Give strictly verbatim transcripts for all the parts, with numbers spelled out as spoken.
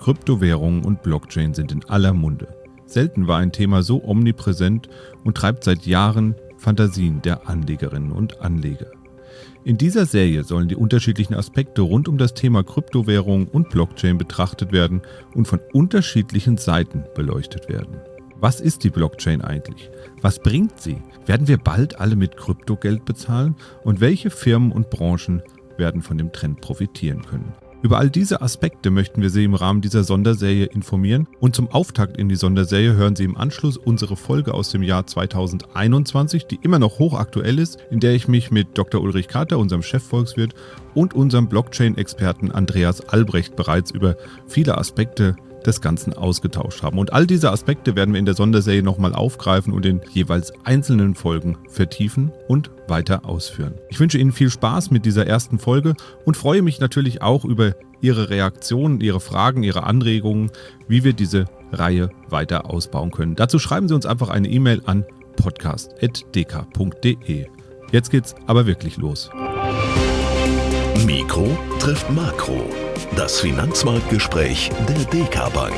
Kryptowährungen und Blockchain sind in aller Munde. Selten war ein Thema so omnipräsent und treibt seit Jahren Fantasien der Anlegerinnen und Anleger. In dieser Serie sollen die unterschiedlichen Aspekte rund um das Thema Kryptowährung und Blockchain betrachtet werden und von unterschiedlichen Seiten beleuchtet werden. Was ist die Blockchain eigentlich? Was bringt sie? Werden wir bald alle mit Kryptogeld bezahlen? Und welche Firmen und Branchen werden von dem Trend profitieren können? Über all diese Aspekte möchten wir Sie im Rahmen dieser Sonderserie informieren und zum Auftakt in die Sonderserie hören Sie im Anschluss unsere Folge aus dem Jahr zweitausendeinundzwanzig, die immer noch hochaktuell ist, in der ich mich mit Doktor Ulrich Kater, unserem Chefvolkswirt, und unserem Blockchain-Experten Andreas Albrecht bereits über viele Aspekte des Ganzen ausgetauscht haben. Und all diese Aspekte werden wir in der Sonderserie nochmal aufgreifen und in jeweils einzelnen Folgen vertiefen und weiter ausführen. Ich wünsche Ihnen viel Spaß mit dieser ersten Folge und freue mich natürlich auch über Ihre Reaktionen, Ihre Fragen, Ihre Anregungen, wie wir diese Reihe weiter ausbauen können. Dazu schreiben Sie uns einfach eine E-Mail an podcast punkt d k punkt d e. Jetzt geht's aber wirklich los. Mikro trifft Makro. Das Finanzmarktgespräch der D K Bank.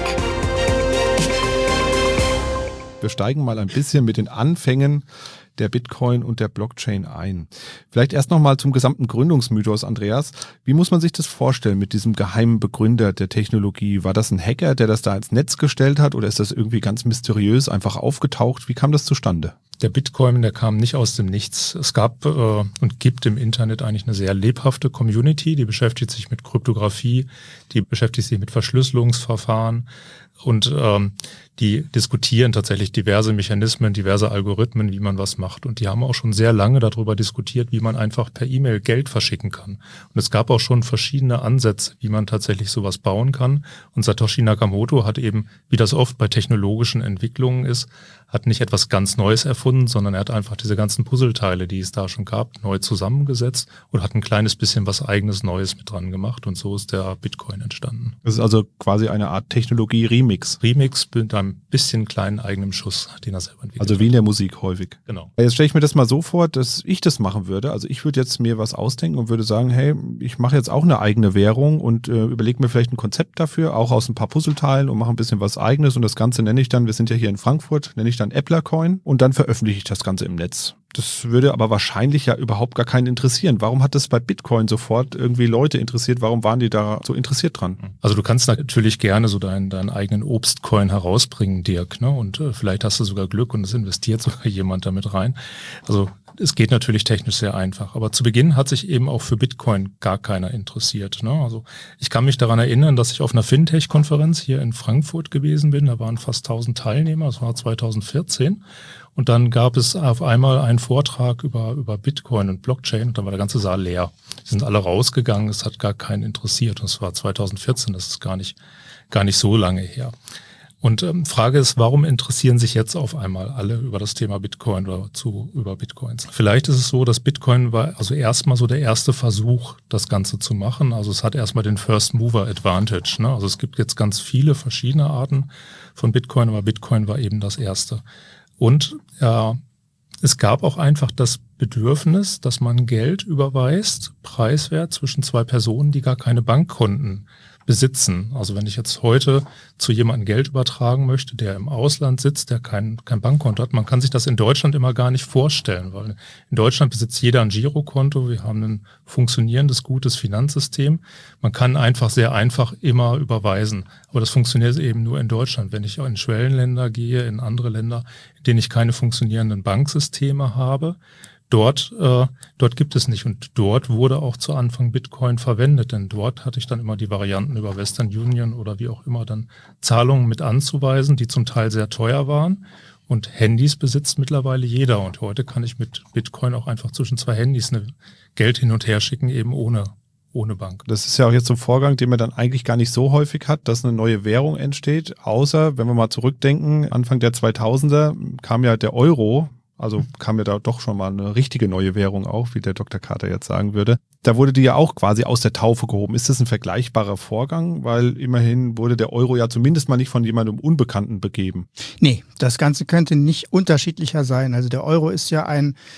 Wir steigen mal ein bisschen mit den Anfängen der Bitcoin und der Blockchain ein. Vielleicht erst nochmal zum gesamten Gründungsmythos, Andreas. Wie muss man sich das vorstellen mit diesem geheimen Begründer der Technologie? War das ein Hacker, der das da ins Netz gestellt hat, oder ist das irgendwie ganz mysteriös einfach aufgetaucht? Wie kam das zustande? Der Bitcoin, der kam nicht aus dem Nichts. Es gab äh, und gibt im Internet eigentlich eine sehr lebhafte Community, die beschäftigt sich mit Kryptographie, die beschäftigt sich mit Verschlüsselungsverfahren und ähm, die diskutieren tatsächlich diverse Mechanismen, diverse Algorithmen, wie man was macht. Und die haben auch schon sehr lange darüber diskutiert, wie man einfach per E-Mail Geld verschicken kann. Und es gab auch schon verschiedene Ansätze, wie man tatsächlich sowas bauen kann. Und Satoshi Nakamoto hat eben, wie das oft bei technologischen Entwicklungen ist, hat nicht etwas ganz Neues erfunden, sondern er hat einfach diese ganzen Puzzleteile, die es da schon gab, neu zusammengesetzt und hat ein kleines bisschen was Eigenes Neues mit dran gemacht. Und so ist der Bitcoin entstanden. Das ist also quasi eine Art Technologie-Remix. Remix mit einem bisschen kleinen eigenen Schuss, den er selber entwickelt hat. Also wie in der Musik häufig. Genau. Jetzt stelle ich mir das mal so vor, dass ich das machen würde. Also ich würde jetzt mir was ausdenken und würde sagen, hey, ich mache jetzt auch eine eigene Währung und äh, überlege mir vielleicht ein Konzept dafür, auch aus ein paar Puzzleteilen, und mache ein bisschen was Eigenes. Und das Ganze nenne ich dann, wir sind ja hier in Frankfurt, nenne ich dann Applercoin, und dann veröffentliche ich das Ganze im Netz. Das würde aber wahrscheinlich ja überhaupt gar keinen interessieren. Warum hat das bei Bitcoin sofort irgendwie Leute interessiert? Warum waren die da so interessiert dran? Also du kannst natürlich gerne so deinen, deinen eigenen Obstcoin herausbringen, Dirk, ne? Und äh, vielleicht hast du sogar Glück und es investiert sogar jemand damit rein. Also es geht natürlich technisch sehr einfach. Aber zu Beginn hat sich eben auch für Bitcoin gar keiner interessiert, ne? Also ich kann mich daran erinnern, dass ich auf einer Fintech-Konferenz hier in Frankfurt gewesen bin. Da waren fast tausend Teilnehmer. Das war zweitausendvierzehn. Und dann gab es auf einmal einen Vortrag über, über Bitcoin und Blockchain und dann war der ganze Saal leer. Die sind alle rausgegangen, es hat gar keinen interessiert. Und es war zweitausendvierzehn, das ist gar nicht, gar nicht so lange her. Und ähm, Frage ist, warum interessieren sich jetzt auf einmal alle über das Thema Bitcoin oder zu über Bitcoins? Vielleicht ist es so, dass Bitcoin war also erstmal so der erste Versuch, das Ganze zu machen. Also es hat erstmal den First Mover Advantage, ne? Also es gibt jetzt ganz viele verschiedene Arten von Bitcoin, aber Bitcoin war eben das erste. Und äh, es gab auch einfach das Bedürfnis, dass man Geld überweist, preiswert, zwischen zwei Personen, die gar keine Bankkonten besitzen. Also wenn ich jetzt heute zu jemandem Geld übertragen möchte, der im Ausland sitzt, der kein, kein Bankkonto hat, man kann sich das in Deutschland immer gar nicht vorstellen, weil in Deutschland besitzt jeder ein Girokonto, wir haben ein funktionierendes, gutes Finanzsystem. Man kann einfach sehr einfach immer überweisen. Aber das funktioniert eben nur in Deutschland. Wenn ich in Schwellenländer gehe, in andere Länder, in denen ich keine funktionierenden Banksysteme habe, Dort, äh, dort gibt es nicht, und dort wurde auch zu Anfang Bitcoin verwendet, denn dort hatte ich dann immer die Varianten über Western Union oder wie auch immer dann Zahlungen mit anzuweisen, die zum Teil sehr teuer waren, und Handys besitzt mittlerweile jeder, und heute kann ich mit Bitcoin auch einfach zwischen zwei Handys eine Geld hin und her schicken, eben ohne ohne Bank. Das ist ja auch jetzt so ein Vorgang, den man dann eigentlich gar nicht so häufig hat, dass eine neue Währung entsteht, außer, wenn wir mal zurückdenken, Anfang der zweitausender kam ja der Euro. Also kam ja da doch schon mal eine richtige neue Währung auch, wie der Doktor Kater jetzt sagen würde. Da wurde die ja auch quasi aus der Taufe gehoben. Ist das ein vergleichbarer Vorgang? Weil immerhin wurde der Euro ja zumindest mal nicht von jemandem Unbekannten begeben. Nee, das Ganze könnte nicht unterschiedlicher sein. Also der Euro ist ja ein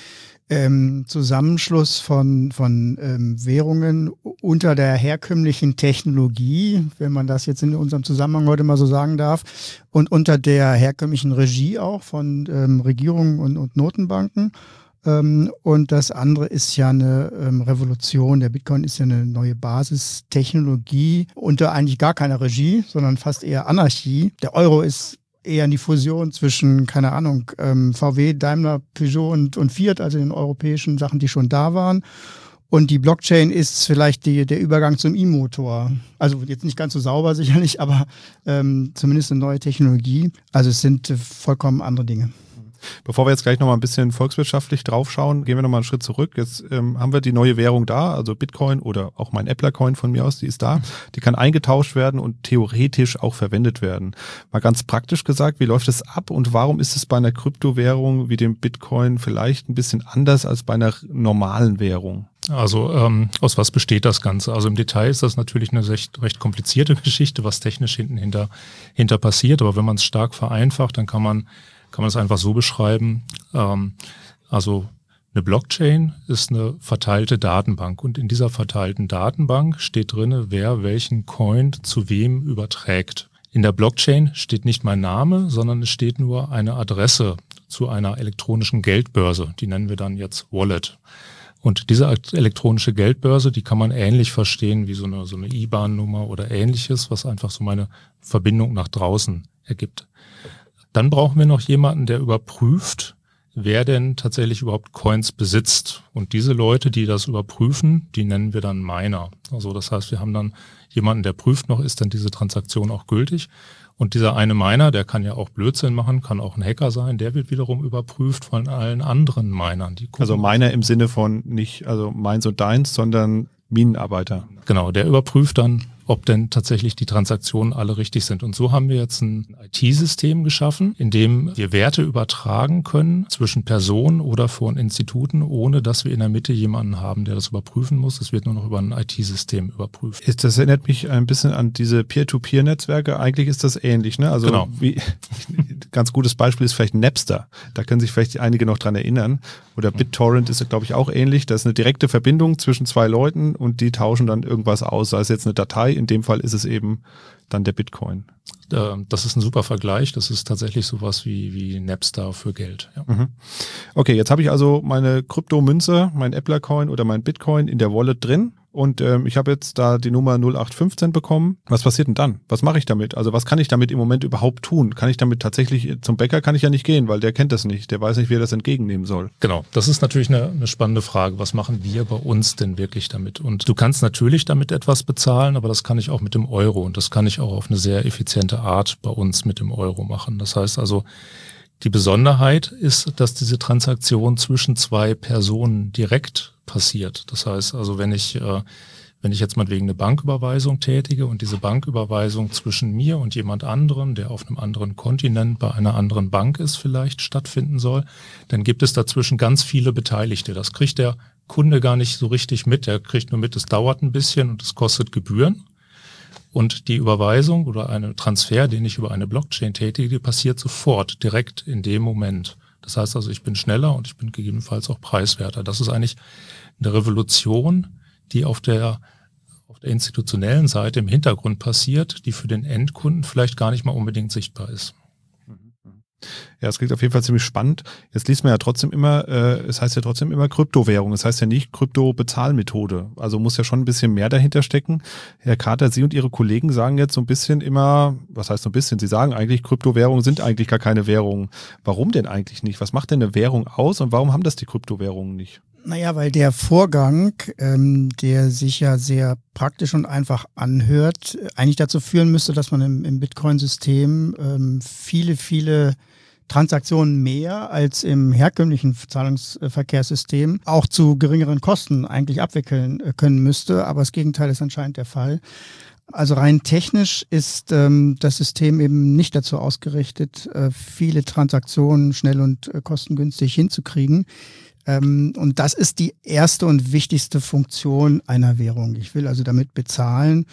ähm, Zusammenschluss von, von ähm, Währungen unter der herkömmlichen Technologie, wenn man das jetzt in unserem Zusammenhang heute mal so sagen darf, und unter der herkömmlichen Regie auch von ähm, Regierungen und, und Notenbanken. Ähm, und das andere ist ja eine ähm, Revolution. Der Bitcoin ist ja eine neue Basistechnologie unter eigentlich gar keiner Regie, sondern fast eher Anarchie. Der Euro ist eher die Fusion zwischen, keine Ahnung, ähm, V W, Daimler, Peugeot und, und Fiat, also den europäischen Sachen, die schon da waren. Und die Blockchain ist vielleicht die, der Übergang zum E-Motor. Also jetzt nicht ganz so sauber sicherlich, aber ähm, zumindest eine neue Technologie. Also es sind äh, vollkommen andere Dinge. Bevor wir jetzt gleich nochmal ein bisschen volkswirtschaftlich draufschauen, gehen wir nochmal einen Schritt zurück. Jetzt ähm, haben wir die neue Währung da, also Bitcoin oder auch mein Appler-Coin von mir aus, die ist da. Die kann eingetauscht werden und theoretisch auch verwendet werden. Mal ganz praktisch gesagt, wie läuft es ab und warum ist es bei einer Kryptowährung wie dem Bitcoin vielleicht ein bisschen anders als bei einer normalen Währung? Also ähm, aus was besteht das Ganze? Also im Detail ist das natürlich eine recht, recht komplizierte Geschichte, was technisch hinten hinter, hinter passiert. Aber wenn man es stark vereinfacht, dann kann man kann man es einfach so beschreiben. Ähm, also eine Blockchain ist eine verteilte Datenbank und in dieser verteilten Datenbank steht drin, wer welchen Coin zu wem überträgt. In der Blockchain steht nicht mein Name, sondern es steht nur eine Adresse zu einer elektronischen Geldbörse. Die nennen wir dann jetzt Wallet. Und diese elektronische Geldbörse, die kann man ähnlich verstehen wie so eine, so eine I B A N-Nummer oder ähnliches, was einfach so meine Verbindung nach draußen ergibt. Dann brauchen wir noch jemanden, der überprüft, wer denn tatsächlich überhaupt Coins besitzt. Und diese Leute, die das überprüfen, die nennen wir dann Miner. Also das heißt, wir haben dann jemanden, der prüft noch, ist denn diese Transaktion auch gültig. Und dieser eine Miner, der kann ja auch Blödsinn machen, kann auch ein Hacker sein, der wird wiederum überprüft von allen anderen Minern. Die also Miner im Sinne von nicht also meins und deins, sondern Minenarbeiter. Genau, der überprüft dann, ob denn tatsächlich die Transaktionen alle richtig sind. Und so haben wir jetzt ein I T-System geschaffen, in dem wir Werte übertragen können zwischen Personen oder von Instituten, ohne dass wir in der Mitte jemanden haben, der das überprüfen muss. Es wird nur noch über ein I T-System überprüft. Ist, das erinnert mich ein bisschen an diese Peer-to-Peer-Netzwerke. Eigentlich ist das ähnlich, ne? Also genau. Wie, ganz gutes Beispiel ist vielleicht Napster. Da können sich vielleicht einige noch dran erinnern. Oder BitTorrent ist, glaube ich, auch ähnlich. Das ist eine direkte Verbindung zwischen zwei Leuten und die tauschen dann irgendwas aus. Sei es jetzt eine Datei, in dem Fall ist es eben dann der Bitcoin. Das ist ein super Vergleich. Das ist tatsächlich sowas wie, wie Napster für Geld. Ja. Mhm. Okay, jetzt habe ich also meine Kryptomünze, mein Appler-Coin oder mein Bitcoin in der Wallet drin. Und ähm, ich habe jetzt da die Nummer null acht fünfzehn bekommen. Was passiert denn dann? Was mache ich damit? Also was kann ich damit im Moment überhaupt tun? Kann ich damit tatsächlich, zum Bäcker kann ich ja nicht gehen, weil der kennt das nicht. Der weiß nicht, wie er das entgegennehmen soll. Genau, das ist natürlich eine, eine spannende Frage. Was machen wir bei uns denn wirklich damit? Und du kannst natürlich damit etwas bezahlen, aber das kann ich auch mit dem Euro. Und das kann ich auch auf eine sehr effiziente Art bei uns mit dem Euro machen. Das heißt also, die Besonderheit ist, dass diese Transaktion zwischen zwei Personen direkt passiert. Das heißt also, wenn ich, äh, wenn ich jetzt mal wegen eine Banküberweisung tätige und diese Banküberweisung zwischen mir und jemand anderem, der auf einem anderen Kontinent bei einer anderen Bank ist, vielleicht stattfinden soll, dann gibt es dazwischen ganz viele Beteiligte. Das kriegt der Kunde gar nicht so richtig mit. Der kriegt nur mit, es dauert ein bisschen und es kostet Gebühren. Und die Überweisung oder ein Transfer, den ich über eine Blockchain tätige, die passiert sofort, direkt in dem Moment. Das heißt also, ich bin schneller und ich bin gegebenenfalls auch preiswerter. Das ist eigentlich eine Revolution, die auf der, auf der institutionellen Seite im Hintergrund passiert, die für den Endkunden vielleicht gar nicht mal unbedingt sichtbar ist. Ja, es klingt auf jeden Fall ziemlich spannend. Jetzt liest man ja trotzdem immer, äh, es heißt ja trotzdem immer Kryptowährung. Es heißt ja nicht Krypto-Bezahlmethode. Also muss ja schon ein bisschen mehr dahinter stecken. Herr Carter, Sie und Ihre Kollegen sagen jetzt so ein bisschen immer, was heißt so ein bisschen? Sie sagen eigentlich, Kryptowährungen sind eigentlich gar keine Währungen. Warum denn eigentlich nicht? Was macht denn eine Währung aus und warum haben das die Kryptowährungen nicht? Naja, weil der Vorgang, ähm, der sich ja sehr praktisch und einfach anhört, eigentlich dazu führen müsste, dass man im, im Bitcoin-System ähm, viele, viele Transaktionen mehr als im herkömmlichen Zahlungsverkehrssystem auch zu geringeren Kosten eigentlich abwickeln können müsste. Aber das Gegenteil ist anscheinend der Fall. Also rein technisch ist ähm, das System eben nicht dazu ausgerichtet, äh, viele Transaktionen schnell und äh, kostengünstig hinzukriegen. Ähm, und das ist die erste und wichtigste Funktion einer Währung. Ich will also damit bezahlen.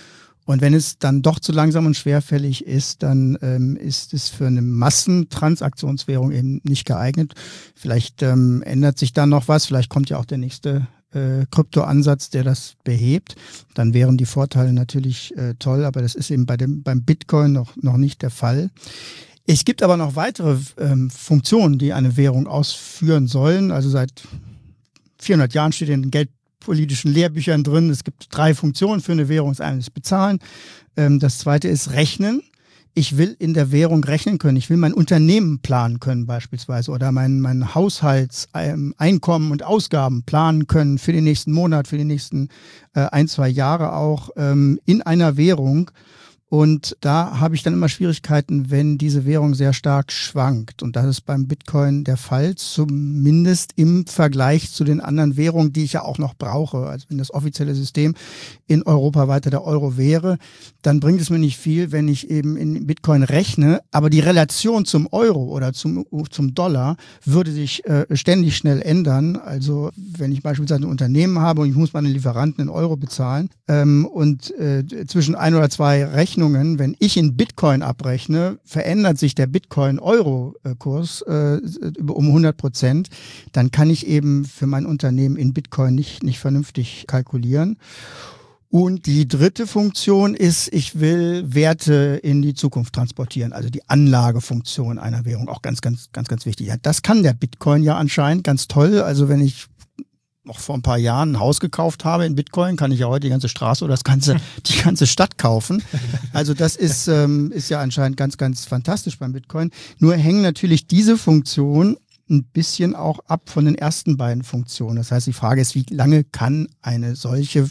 Und wenn es dann doch zu langsam und schwerfällig ist, dann ähm, ist es für eine Massentransaktionswährung eben nicht geeignet. Vielleicht ähm, ändert sich da noch was, vielleicht kommt ja auch der nächste äh, Kryptoansatz, der das behebt. Dann wären die Vorteile natürlich äh, toll, aber das ist eben bei dem, beim Bitcoin noch, noch nicht der Fall. Es gibt aber noch weitere ähm, Funktionen, die eine Währung ausführen sollen. Also seit vierhundert Jahren steht in den geldpolitischen Lehrbüchern drin, es gibt drei Funktionen für eine Währung. Das eine ist Bezahlen, ähm, das zweite ist Rechnen. Ich will in der Währung rechnen können. Ich will mein Unternehmen planen können beispielsweise oder mein, mein Haushaltseinkommen und Ausgaben planen können für den nächsten Monat, für die nächsten äh, ein, zwei Jahre auch ähm, in einer Währung. Und da habe ich dann immer Schwierigkeiten, wenn diese Währung sehr stark schwankt. Und das ist beim Bitcoin der Fall, zumindest im Vergleich zu den anderen Währungen, die ich ja auch noch brauche. Also wenn das offizielle System in Europa weiter der Euro wäre, dann bringt es mir nicht viel, wenn ich eben in Bitcoin rechne. Aber die Relation zum Euro oder zum, zum Dollar würde sich äh, ständig schnell ändern. Also wenn ich beispielsweise ein Unternehmen habe und ich muss meine Lieferanten in Euro bezahlen ähm, und äh, zwischen ein oder zwei Rechnungen, wenn ich in Bitcoin abrechne, verändert sich der Bitcoin-Euro-Kurs äh, um hundert Prozent, dann kann ich eben für mein Unternehmen in Bitcoin nicht, nicht vernünftig kalkulieren. Und die dritte Funktion ist, ich will Werte in die Zukunft transportieren, also die Anlagefunktion einer Währung, auch ganz, ganz, ganz, ganz wichtig. Ja, das kann der Bitcoin ja anscheinend ganz toll. Also wenn ich noch vor ein paar Jahren ein Haus gekauft habe in Bitcoin, kann ich ja heute die ganze Straße oder das ganze, die ganze Stadt kaufen. Also das ist, ähm, ist ja anscheinend ganz, ganz fantastisch beim Bitcoin. Nur hängen natürlich diese Funktionen ein bisschen auch ab von den ersten beiden Funktionen. Das heißt, die Frage ist, wie lange kann eine solche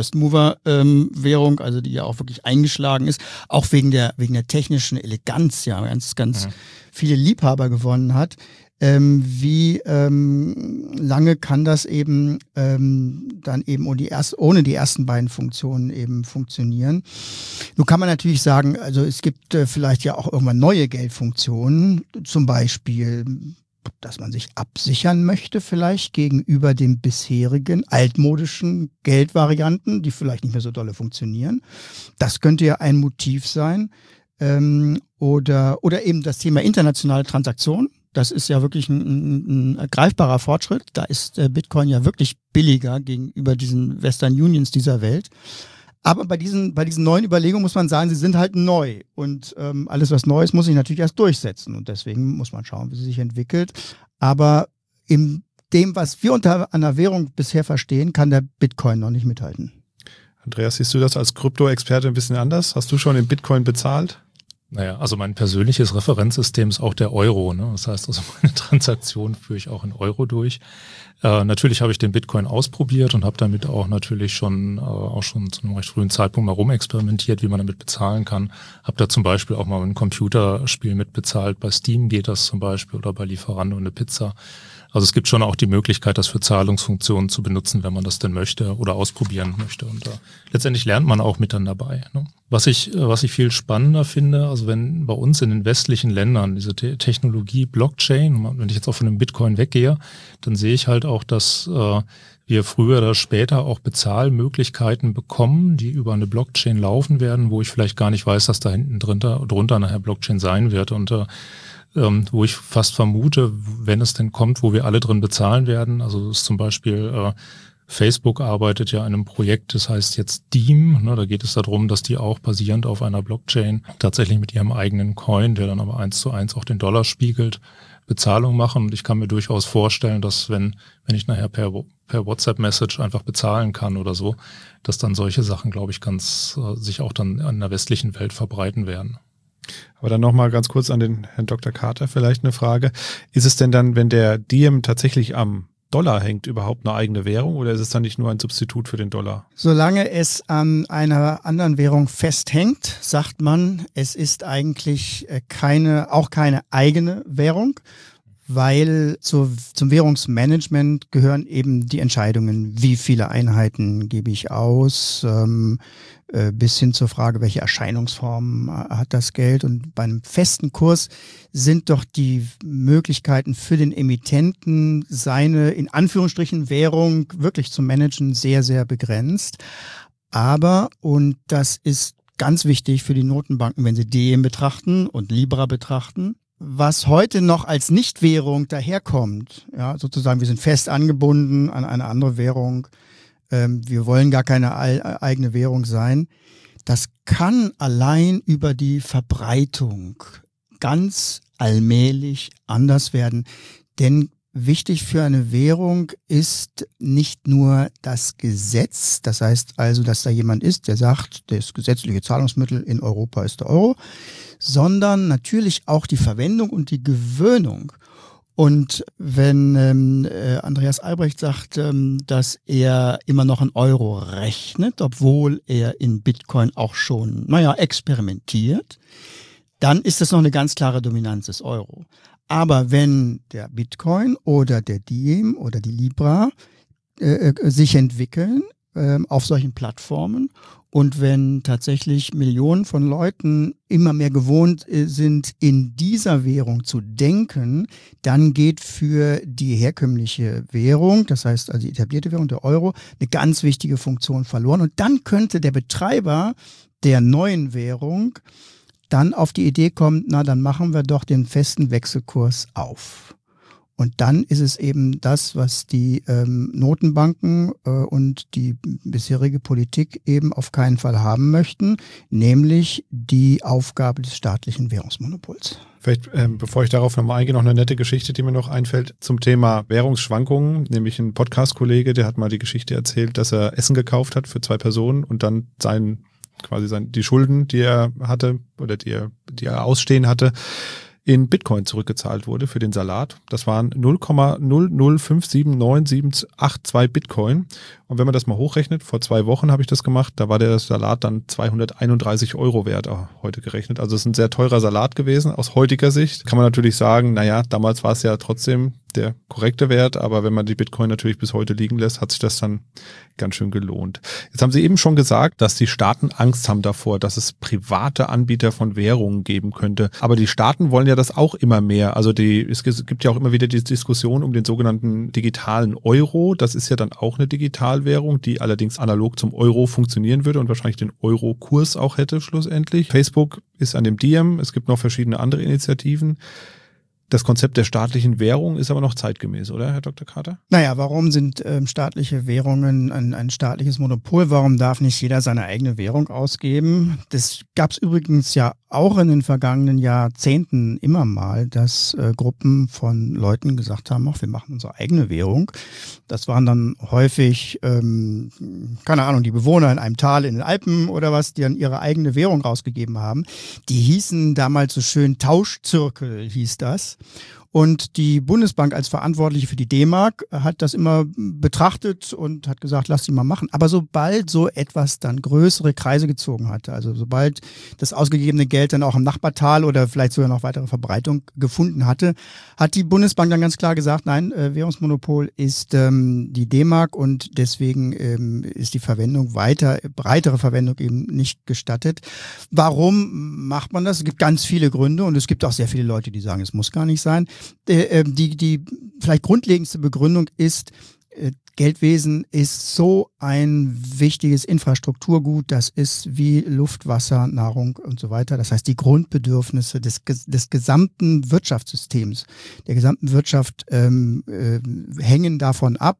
First-Mover-Währung, ähm, also die ja auch wirklich eingeschlagen ist, auch wegen der, wegen der technischen Eleganz, ja, ganz, ganz mhm. viele Liebhaber gewonnen hat, Ähm, wie ähm, lange kann das eben ähm, dann eben ohne die, erst, ohne die ersten beiden Funktionen eben funktionieren? Nun kann man natürlich sagen, also es gibt äh, vielleicht ja auch irgendwann neue Geldfunktionen, zum Beispiel, dass man sich absichern möchte vielleicht gegenüber den bisherigen altmodischen Geldvarianten, die vielleicht nicht mehr so dolle funktionieren. Das könnte ja ein Motiv sein. Ähm, oder, oder eben das Thema internationale Transaktionen. Das ist ja wirklich ein, ein, ein greifbarer Fortschritt. Da ist äh, Bitcoin ja wirklich billiger gegenüber diesen Western Unions dieser Welt. Aber bei diesen, bei diesen neuen Überlegungen muss man sagen, sie sind halt neu. Und ähm, alles, was neu ist, muss sich natürlich erst durchsetzen. Und deswegen muss man schauen, wie sie sich entwickelt. Aber in dem, was wir unter einer Währung bisher verstehen, kann der Bitcoin noch nicht mithalten. Andreas, siehst du das als Krypto-Experte ein bisschen anders? Hast du schon in Bitcoin bezahlt? Naja, also mein persönliches Referenzsystem ist auch der Euro. Ne? Das heißt, also meine Transaktion führe ich auch in Euro durch. Äh, natürlich habe ich den Bitcoin ausprobiert und habe damit auch natürlich schon äh, auch schon zu einem recht frühen Zeitpunkt mal rumexperimentiert, wie man damit bezahlen kann. Habe da zum Beispiel auch mal ein Computerspiel mitbezahlt. Bei Steam geht das zum Beispiel oder bei Lieferando eine Pizza. Also es gibt schon auch die Möglichkeit, das für Zahlungsfunktionen zu benutzen, wenn man das denn möchte oder ausprobieren möchte. Und da letztendlich lernt man auch mit dann dabei. Ne? Was ich, was ich viel spannender finde, also wenn bei uns in den westlichen Ländern diese Te- Technologie Blockchain, wenn ich jetzt auch von dem Bitcoin weggehe, dann sehe ich halt auch, dass äh, wir früher oder später auch Bezahlmöglichkeiten bekommen, die über eine Blockchain laufen werden, wo ich vielleicht gar nicht weiß, dass da hinten drunter, drunter nachher Blockchain sein wird. Und äh, Ähm, wo ich fast vermute, wenn es denn kommt, wo wir alle drin bezahlen werden, also das ist zum Beispiel äh, Facebook arbeitet ja an einem Projekt, das heißt jetzt Diem, ne, da geht es darum, dass die auch basierend auf einer Blockchain tatsächlich mit ihrem eigenen Coin, der dann aber eins zu eins auch den Dollar spiegelt, Bezahlung machen. Und ich kann mir durchaus vorstellen, dass wenn wenn ich nachher per per WhatsApp-Message einfach bezahlen kann oder so, dass dann solche Sachen, glaube ich, ganz äh, sich auch dann in der westlichen Welt verbreiten werden. Aber dann nochmal ganz kurz an den Herrn Doktor Carter vielleicht eine Frage. Ist es denn dann, wenn der Diem tatsächlich am Dollar hängt, überhaupt eine eigene Währung oder ist es dann nicht nur ein Substitut für den Dollar? Solange es an einer anderen Währung festhängt, sagt man, es ist eigentlich keine, auch keine eigene Währung, weil zu, zum Währungsmanagement gehören eben die Entscheidungen, wie viele Einheiten gebe ich aus, ähm, äh, bis hin zur Frage, welche Erscheinungsform äh, hat das Geld. Und bei einem festen Kurs sind doch die Möglichkeiten für den Emittenten, seine in Anführungsstrichen Währung wirklich zu managen, sehr, sehr begrenzt. Aber, und das ist ganz wichtig für die Notenbanken, wenn sie Diem betrachten und Libra betrachten. Was heute noch als Nichtwährung daherkommt, ja, sozusagen, wir sind fest angebunden an eine andere Währung, ähm, wir wollen gar keine eigene Währung sein, das kann allein über die Verbreitung ganz allmählich anders werden, denn wichtig für eine Währung ist nicht nur das Gesetz, das heißt also, dass da jemand ist, der sagt, das gesetzliche Zahlungsmittel in Europa ist der Euro, sondern natürlich auch die Verwendung und die Gewöhnung. Und wenn ähm, äh, Andreas Albrecht sagt, ähm, dass er immer noch in Euro rechnet, obwohl er in Bitcoin auch schon, naja, experimentiert, dann ist das noch eine ganz klare Dominanz des Euro. Aber wenn der Bitcoin oder der Diem oder die Libra äh, sich entwickeln äh, auf solchen Plattformen und wenn tatsächlich Millionen von Leuten immer mehr gewohnt äh, sind, in dieser Währung zu denken, dann geht für die herkömmliche Währung, das heißt also die etablierte Währung, der Euro, eine ganz wichtige Funktion verloren. Und dann könnte der Betreiber der neuen Währung dann auf die Idee kommt, na, dann machen wir doch den festen Wechselkurs auf. Und dann ist es eben das, was die ähm, Notenbanken äh, und die bisherige Politik eben auf keinen Fall haben möchten, nämlich die Aufgabe des staatlichen Währungsmonopols. Vielleicht, ähm, bevor ich darauf nochmal eingehe, noch eine nette Geschichte, die mir noch einfällt zum Thema Währungsschwankungen. Nämlich ein Podcast-Kollege, der hat mal die Geschichte erzählt, dass er Essen gekauft hat für zwei Personen und dann seinen quasi sein, die Schulden, die er hatte oder die er, die er ausstehen hatte, in Bitcoin zurückgezahlt wurde für den Salat. Das waren null Komma null null fünf sieben neun sieben acht zwei Bitcoin. Und wenn man das mal hochrechnet, vor zwei Wochen habe ich das gemacht, da war der Salat dann zweihunderteinunddreißig Euro wert, heute gerechnet. Also es ist ein sehr teurer Salat gewesen. Aus heutiger Sicht kann man natürlich sagen, naja, damals war es ja trotzdem der korrekte Wert, aber wenn man die Bitcoin natürlich bis heute liegen lässt, hat sich das dann ganz schön gelohnt. Jetzt haben Sie eben schon gesagt, dass die Staaten Angst haben davor, dass es private Anbieter von Währungen geben könnte. Aber die Staaten wollen ja das auch immer mehr. Also die, es gibt ja auch immer wieder die Diskussion um den sogenannten digitalen Euro. Das ist ja dann auch eine Digitalwährung, die allerdings analog zum Euro funktionieren würde und wahrscheinlich den Euro-Kurs auch hätte schlussendlich. Facebook ist an dem Diem. Es gibt noch verschiedene andere Initiativen. Das Konzept der staatlichen Währung ist aber noch zeitgemäß, oder, Herr Doktor Kater? Naja, warum sind ähm, staatliche Währungen ein, ein staatliches Monopol? Warum darf nicht jeder seine eigene Währung ausgeben? Das gab es übrigens ja auch in den vergangenen Jahrzehnten immer mal, dass äh, Gruppen von Leuten gesagt haben, ach, wir machen unsere eigene Währung. Das waren dann häufig, ähm, keine Ahnung, die Bewohner in einem Tal in den Alpen oder was, die dann ihre eigene Währung rausgegeben haben. Die hießen damals so schön Tauschzirkel, hieß das. Und die Bundesbank als Verantwortliche für die D-Mark hat das immer betrachtet und hat gesagt, lass die mal machen. Aber sobald so etwas dann größere Kreise gezogen hatte, also sobald das ausgegebene Geld dann auch im Nachbartal oder vielleicht sogar noch weitere Verbreitung gefunden hatte, hat die Bundesbank dann ganz klar gesagt, nein, äh, Währungsmonopol ist ähm, die D-Mark und deswegen ähm, ist die Verwendung weiter, breitere Verwendung eben nicht gestattet. Warum macht man das? Es gibt ganz viele Gründe und es gibt auch sehr viele Leute, die sagen, es muss gar nicht sein. Äh, die, die vielleicht grundlegendste Begründung ist, äh, Geldwesen ist so ein wichtiges Infrastrukturgut, das ist wie Luft, Wasser, Nahrung und so weiter. Das heißt, die Grundbedürfnisse des, des gesamten Wirtschaftssystems, der gesamten Wirtschaft ähm, äh, hängen davon ab.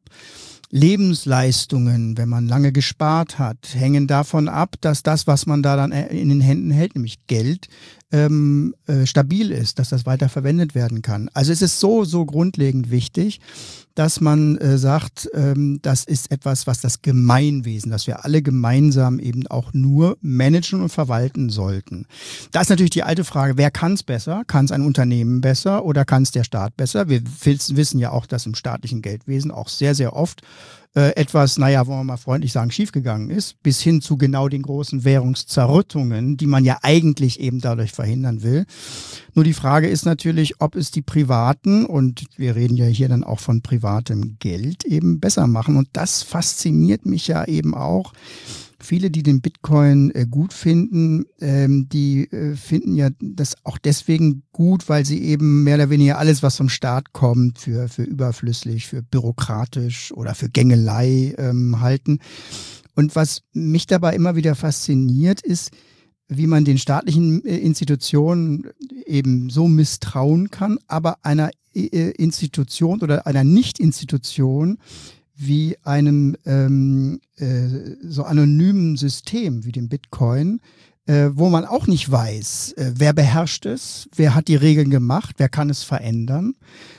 Lebensleistungen, wenn man lange gespart hat, hängen davon ab, dass das, was man da dann in den Händen hält, nämlich Geld, ähm, äh, stabil ist, dass das weiter verwendet werden kann. Also es ist so, so grundlegend wichtig, dass man äh, sagt, ähm, das ist etwas, was das Gemeinwesen, das wir alle gemeinsam eben auch nur managen und verwalten sollten. Da ist natürlich die alte Frage, wer kann es besser? Kann es ein Unternehmen besser oder kann es der Staat besser? Wir wissen ja auch, dass im staatlichen Geldwesen auch sehr, sehr oft äh, etwas, naja, wollen wir mal freundlich sagen, schiefgegangen ist, bis hin zu genau den großen Währungszerrüttungen, die man ja eigentlich eben dadurch verhindern will. Nur die Frage ist natürlich, ob es die Privaten, und wir reden ja hier dann auch von privatem Geld, eben besser machen. Und das fasziniert mich ja eben auch. Viele, die den Bitcoin äh, gut finden, ähm, die äh, finden ja das auch deswegen gut, weil sie eben mehr oder weniger alles, was vom Staat kommt, für, für überflüssig, für bürokratisch oder für Gängelei ähm, halten. Und was mich dabei immer wieder fasziniert ist, wie man den staatlichen äh, Institutionen eben so misstrauen kann, aber einer äh, Institution oder einer Nicht-Institution wie einem ähm, äh, so anonymen System wie dem Bitcoin, äh, wo man auch nicht weiß, äh, wer beherrscht es, wer hat die Regeln gemacht, wer kann es verändern.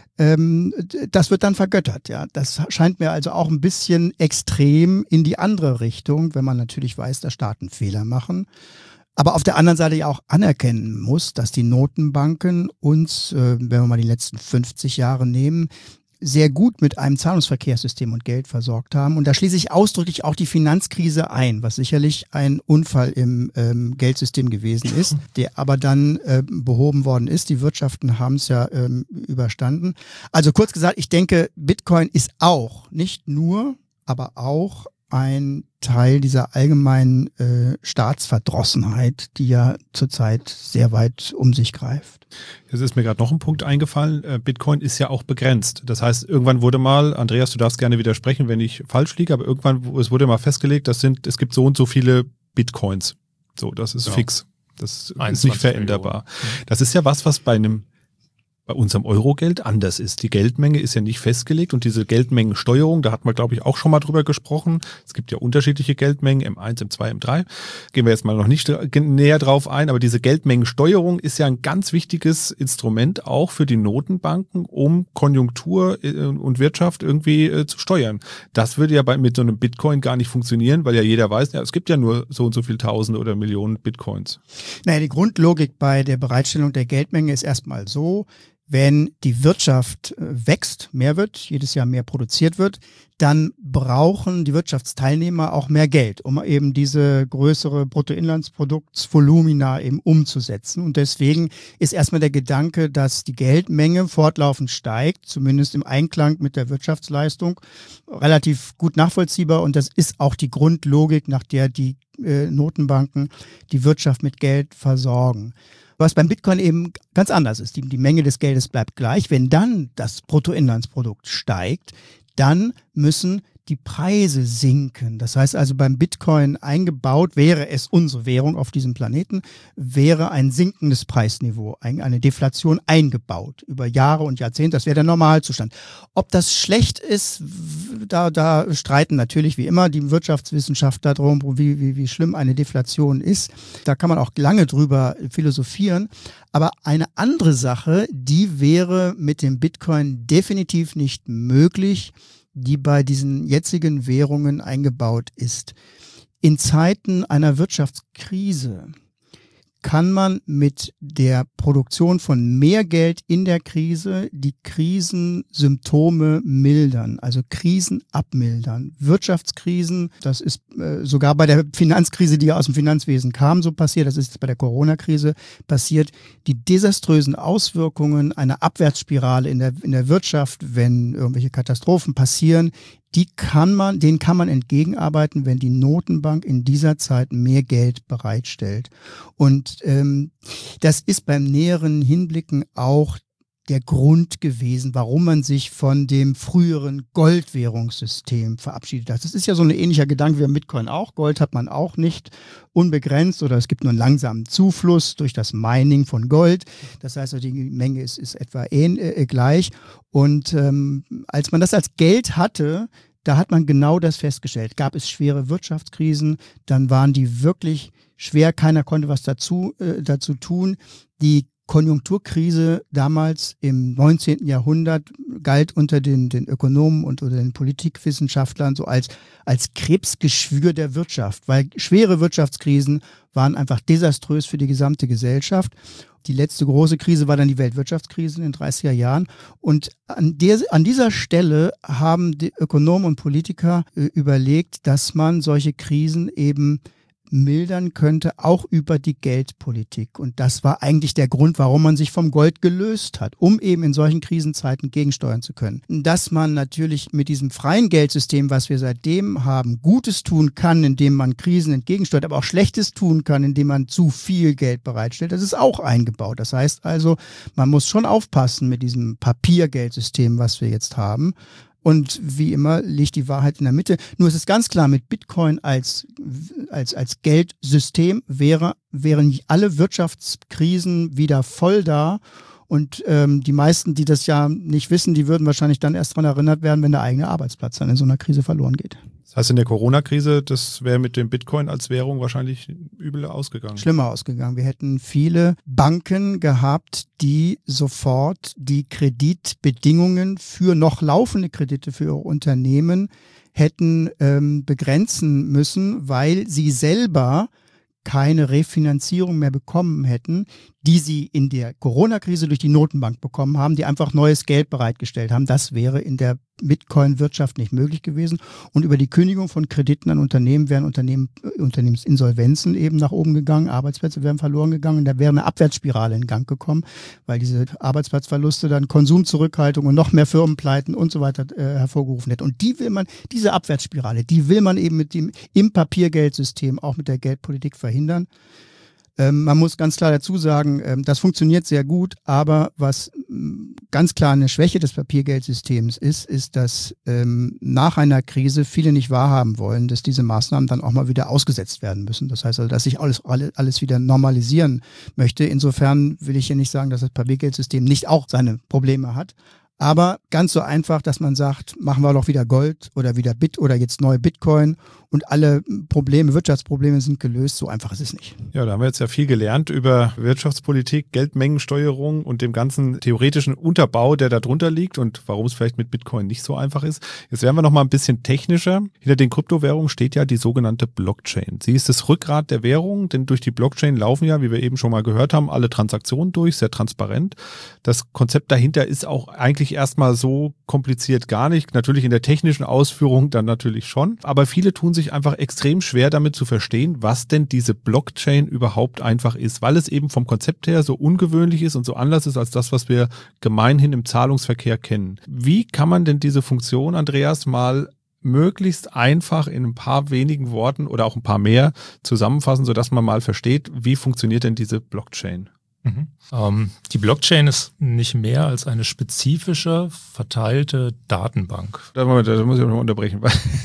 Ähm, das wird dann vergöttert, ja. Das scheint mir also auch ein bisschen extrem in die andere Richtung, wenn man natürlich weiß, dass Staaten Fehler machen. Aber auf der anderen Seite ja auch anerkennen muss, dass die Notenbanken uns, äh, wenn wir mal die letzten fünfzig Jahre nehmen, sehr gut mit einem Zahlungsverkehrssystem und Geld versorgt haben. Und da schließe ich ausdrücklich auch die Finanzkrise ein, was sicherlich ein Unfall im ähm, Geldsystem gewesen ist, der aber dann äh, behoben worden ist. Die Wirtschaften haben es ja ähm, überstanden. Also kurz gesagt, ich denke, Bitcoin ist auch, nicht nur, aber auch ein Teil dieser allgemeinen äh, Staatsverdrossenheit, die ja zurzeit sehr weit um sich greift. Jetzt ist mir gerade noch ein Punkt eingefallen. Bitcoin ist ja auch begrenzt. Das heißt, irgendwann wurde mal, Andreas, du darfst gerne widersprechen, wenn ich falsch liege, aber irgendwann es wurde mal festgelegt, das sind, es gibt so und so viele Bitcoins. So, das ist ja fix. Das ist nicht veränderbar. Millionen. Das ist ja was, was bei einem bei unserem Eurogeld anders ist. Die Geldmenge ist ja nicht festgelegt und diese Geldmengensteuerung, da hat man, glaube ich, auch schon mal drüber gesprochen. Es gibt ja unterschiedliche Geldmengen, M eins, M zwei, M drei. Gehen wir jetzt mal noch nicht näher drauf ein, aber diese Geldmengensteuerung ist ja ein ganz wichtiges Instrument auch für die Notenbanken, um Konjunktur und Wirtschaft irgendwie zu steuern. Das würde ja bei, mit so einem Bitcoin gar nicht funktionieren, weil ja jeder weiß, ja, es gibt ja nur so und so viele Tausende oder Millionen Bitcoins. Naja, die Grundlogik bei der Bereitstellung der Geldmenge ist erstmal so, wenn die Wirtschaft wächst, mehr wird, jedes Jahr mehr produziert wird, dann brauchen die Wirtschaftsteilnehmer auch mehr Geld, um eben diese größere Bruttoinlandsproduktsvolumina eben umzusetzen. Und deswegen ist erstmal der Gedanke, dass die Geldmenge fortlaufend steigt, zumindest im Einklang mit der Wirtschaftsleistung, relativ gut nachvollziehbar. Und das ist auch die Grundlogik, nach der die äh, Notenbanken die Wirtschaft mit Geld versorgen. Was beim Bitcoin eben ganz anders ist. Die, die Menge des Geldes bleibt gleich. Wenn dann das Bruttoinlandsprodukt steigt, dann müssen die Preise sinken. Das heißt also, beim Bitcoin eingebaut, wäre es unsere Währung auf diesem Planeten, wäre ein sinkendes Preisniveau, eine Deflation eingebaut über Jahre und Jahrzehnte. Das wäre der Normalzustand. Ob das schlecht ist, da, da streiten natürlich wie immer die Wirtschaftswissenschaftler darum, wie, wie, wie schlimm eine Deflation ist. Da kann man auch lange drüber philosophieren. Aber eine andere Sache, die wäre mit dem Bitcoin definitiv nicht möglich, die bei diesen jetzigen Währungen eingebaut ist. In Zeiten einer Wirtschaftskrise kann man mit der Produktion von mehr Geld in der Krise die Krisensymptome mildern, also Krisen abmildern. Wirtschaftskrisen, das ist äh, sogar bei der Finanzkrise, die ja aus dem Finanzwesen kam, so passiert, das ist jetzt bei der Corona-Krise passiert, die desaströsen Auswirkungen einer Abwärtsspirale in der, in der Wirtschaft, wenn irgendwelche Katastrophen passieren, die kann man, denen kann man entgegenarbeiten, wenn die Notenbank in dieser Zeit mehr Geld bereitstellt. Und ähm, das ist beim näheren Hinblicken auch der Grund gewesen, warum man sich von dem früheren Goldwährungssystem verabschiedet hat. Das ist ja so ein ähnlicher Gedanke wie beim Bitcoin auch. Gold hat man auch nicht unbegrenzt oder es gibt nur einen langsamen Zufluss durch das Mining von Gold. Das heißt, die Menge ist, ist etwa ähn, äh, gleich. Und ähm, als man das als Geld hatte, da hat man genau das festgestellt. Gab es schwere Wirtschaftskrisen, dann waren die wirklich schwer, keiner konnte was dazu, äh, dazu tun. Die Konjunkturkrise damals im neunzehnten Jahrhundert galt unter den, den Ökonomen und unter den Politikwissenschaftlern so als, als Krebsgeschwür der Wirtschaft, weil schwere Wirtschaftskrisen waren einfach desaströs für die gesamte Gesellschaft. Die letzte große Krise war dann die Weltwirtschaftskrise in den dreißiger Jahren. Und an, der, an dieser Stelle haben die Ökonomen und Politiker äh, überlegt, dass man solche Krisen eben mildern könnte, auch über die Geldpolitik. Und das war eigentlich der Grund, warum man sich vom Gold gelöst hat, um eben in solchen Krisenzeiten gegensteuern zu können. Dass man natürlich mit diesem freien Geldsystem, was wir seitdem haben, Gutes tun kann, indem man Krisen entgegensteuert, aber auch Schlechtes tun kann, indem man zu viel Geld bereitstellt, das ist auch eingebaut. Das heißt also, man muss schon aufpassen mit diesem Papiergeldsystem, was wir jetzt haben. Und wie immer liegt die Wahrheit in der Mitte. Nur ist es ganz klar, mit Bitcoin als, als, als Geldsystem wäre, wären alle Wirtschaftskrisen wieder voll da. Und ähm, die meisten, die das ja nicht wissen, die würden wahrscheinlich dann erst daran erinnert werden, wenn der eigene Arbeitsplatz dann in so einer Krise verloren geht. Das heißt, in der Corona-Krise, das wäre mit dem Bitcoin als Währung wahrscheinlich übel ausgegangen. Schlimmer ausgegangen. Wir hätten viele Banken gehabt, die sofort die Kreditbedingungen für noch laufende Kredite für ihre Unternehmen hätten ähm, begrenzen müssen, weil sie selber keine Refinanzierung mehr bekommen hätten, die sie in der Corona-Krise durch die Notenbank bekommen haben, die einfach neues Geld bereitgestellt haben. Das wäre in der Bitcoin-Wirtschaft nicht möglich gewesen. Und über die Kündigung von Krediten an Unternehmen wären Unternehmen, Unternehmensinsolvenzen eben nach oben gegangen, Arbeitsplätze wären verloren gegangen und da wäre eine Abwärtsspirale in Gang gekommen, weil diese Arbeitsplatzverluste dann Konsumzurückhaltung und noch mehr Firmenpleiten und so weiter äh, hervorgerufen hätten. Und die will man, diese Abwärtsspirale, die will man eben mit dem im Papiergeldsystem, auch mit der Geldpolitik verhindern. Ähm, man muss ganz klar dazu sagen, ähm, das funktioniert sehr gut, aber was ähm, ganz klar eine Schwäche des Papiergeldsystems ist, ist, dass ähm, nach einer Krise viele nicht wahrhaben wollen, dass diese Maßnahmen dann auch mal wieder ausgesetzt werden müssen. Das heißt also, dass sich alles, alles wieder normalisieren möchte. Insofern will ich hier nicht sagen, dass das Papiergeldsystem nicht auch seine Probleme hat. Aber ganz so einfach, dass man sagt, machen wir doch wieder Gold oder wieder Bit oder jetzt neue Bitcoin und alle Probleme, Wirtschaftsprobleme sind gelöst. So einfach ist es nicht. Ja, da haben wir jetzt ja viel gelernt über Wirtschaftspolitik, Geldmengensteuerung und dem ganzen theoretischen Unterbau, der da drunter liegt und warum es vielleicht mit Bitcoin nicht so einfach ist. Jetzt werden wir noch mal ein bisschen technischer. Hinter den Kryptowährungen steht ja die sogenannte Blockchain. Sie ist das Rückgrat der Währung, denn durch die Blockchain laufen ja, wie wir eben schon mal gehört haben, alle Transaktionen durch, sehr transparent. Das Konzept dahinter ist auch eigentlich erstmal so kompliziert gar nicht. Natürlich in der technischen Ausführung dann natürlich schon. Aber viele tun sich einfach extrem schwer damit zu verstehen, was denn diese Blockchain überhaupt einfach ist, weil es eben vom Konzept her so ungewöhnlich ist und so anders ist als das, was wir gemeinhin im Zahlungsverkehr kennen. Wie kann man denn diese Funktion, Andreas, mal möglichst einfach in ein paar wenigen Worten oder auch ein paar mehr zusammenfassen, sodass man mal versteht, wie funktioniert denn diese Blockchain? Mhm. Ähm, die Blockchain ist nicht mehr als eine spezifische, verteilte Datenbank. Da, Moment, da muss ich noch unterbrechen.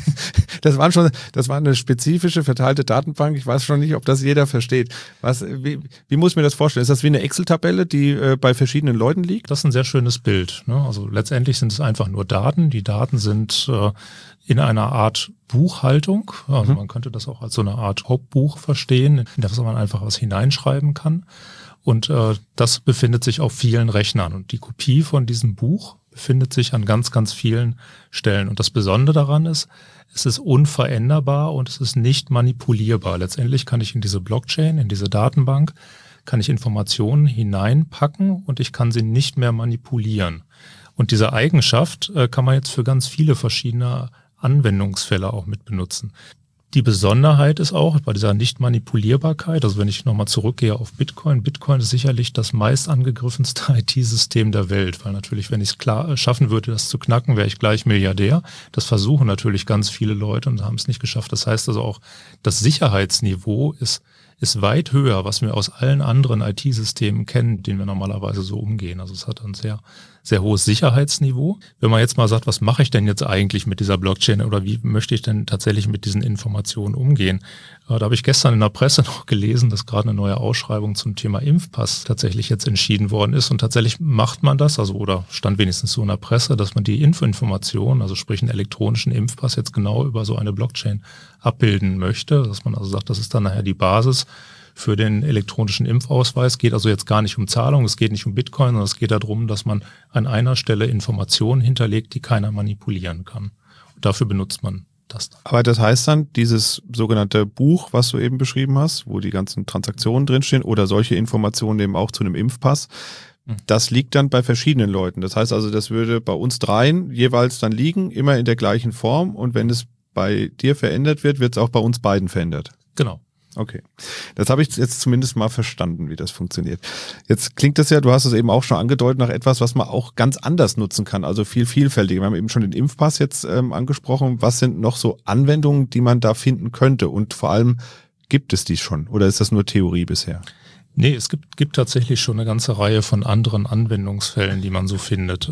Das war schon, das war eine spezifische, verteilte Datenbank. Ich weiß schon nicht, ob das jeder versteht. Was, wie, wie muss ich mir das vorstellen? Ist das wie eine Excel-Tabelle, die äh, bei verschiedenen Leuten liegt? Das ist ein sehr schönes Bild. Ne? Also letztendlich sind es einfach nur Daten. Die Daten sind äh, in einer Art Buchhaltung. Also mhm. man könnte das auch als so eine Art Hauptbuch verstehen, in das man einfach was hineinschreiben kann. Und äh, das befindet sich auf vielen Rechnern. Und die Kopie von diesem Buch befindet sich an ganz, ganz vielen Stellen. Und das Besondere daran ist, es ist unveränderbar und es ist nicht manipulierbar. Letztendlich kann ich in diese Blockchain, in diese Datenbank, kann ich Informationen hineinpacken und ich kann sie nicht mehr manipulieren. Und diese Eigenschaft äh, kann man jetzt für ganz viele verschiedene Anwendungsfälle auch mit benutzen. Die Besonderheit ist auch bei dieser Nicht-Manipulierbarkeit, also wenn ich nochmal zurückgehe auf Bitcoin, Bitcoin ist sicherlich das meist angegriffenste I T-System der Welt, weil natürlich, wenn ich es klar schaffen würde, das zu knacken, wäre ich gleich Milliardär. Das versuchen natürlich ganz viele Leute und haben es nicht geschafft. Das heißt also auch, das Sicherheitsniveau ist ist weit höher, was wir aus allen anderen I T-Systemen kennen, denen wir normalerweise so umgehen. Also es hat ein sehr, sehr hohes Sicherheitsniveau. Wenn man jetzt mal sagt, was mache ich denn jetzt eigentlich mit dieser Blockchain oder wie möchte ich denn tatsächlich mit diesen Informationen umgehen? Da habe ich gestern in der Presse noch gelesen, dass gerade eine neue Ausschreibung zum Thema Impfpass tatsächlich jetzt entschieden worden ist und tatsächlich macht man das, also oder stand wenigstens so in der Presse, dass man die Infoinformationen, also sprich einen elektronischen Impfpass jetzt genau über so eine Blockchain abbilden möchte, dass man also sagt, das ist dann nachher die Basis für den elektronischen Impfausweis. Geht also jetzt gar nicht um Zahlung, es geht nicht um Bitcoin, sondern es geht darum, dass man an einer Stelle Informationen hinterlegt, die keiner manipulieren kann. Und dafür benutzt man das dann. Aber das heißt dann, dieses sogenannte Buch, was du eben beschrieben hast, wo die ganzen Transaktionen drinstehen oder solche Informationen eben auch zu einem Impfpass, das liegt dann bei verschiedenen Leuten. Das heißt also, das würde bei uns dreien jeweils dann liegen, immer in der gleichen Form und wenn es bei dir verändert wird, wird es auch bei uns beiden verändert. Genau. Okay, das habe ich jetzt zumindest mal verstanden, wie das funktioniert. Jetzt klingt das ja, du hast es eben auch schon angedeutet, nach etwas, was man auch ganz anders nutzen kann, also viel vielfältiger. Wir haben eben schon den Impfpass jetzt ähm, angesprochen. Was sind noch so Anwendungen, die man da finden könnte? Und vor allem, gibt es die schon oder ist das nur Theorie bisher? Nee, es gibt, gibt tatsächlich schon eine ganze Reihe von anderen Anwendungsfällen, die man so findet.